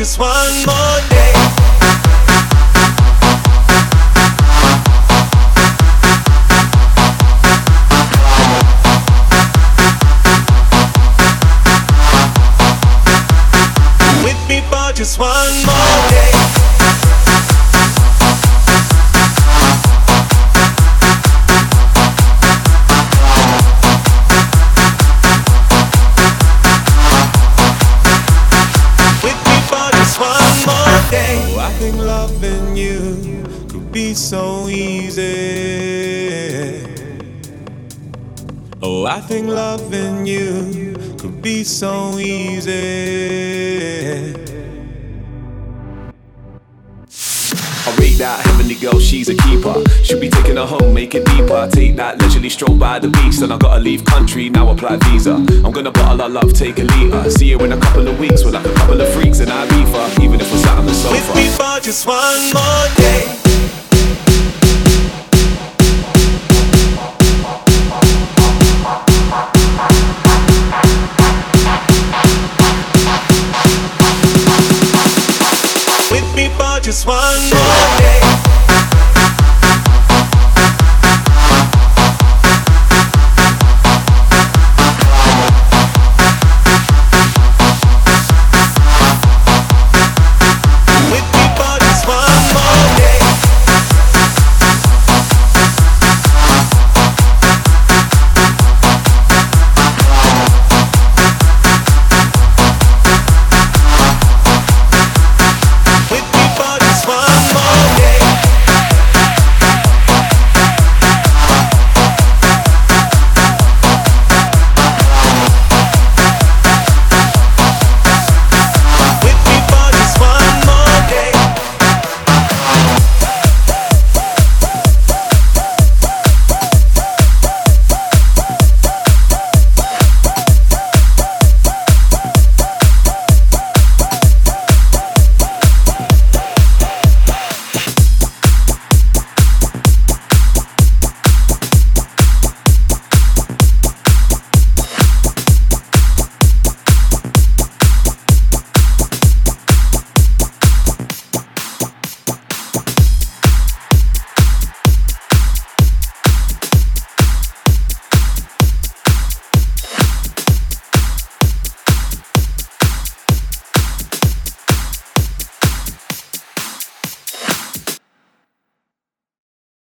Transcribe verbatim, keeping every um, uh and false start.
just one more day. With me for just one more day. Oh, I think loving you could be so easy. Oh, I think loving you could be so easy. I rate that heavenly girl, she's a keeper. Should be taking her home, make it deeper. Take that leisurely stroll by the beach. Then I gotta leave country, now apply visa. I'm gonna bottle our love, take a liter. See you in a couple of weeks, we're like a couple of freaks in Ibiza. Even if we're sat on the sofa. With me for just one more day. With me for just one more day.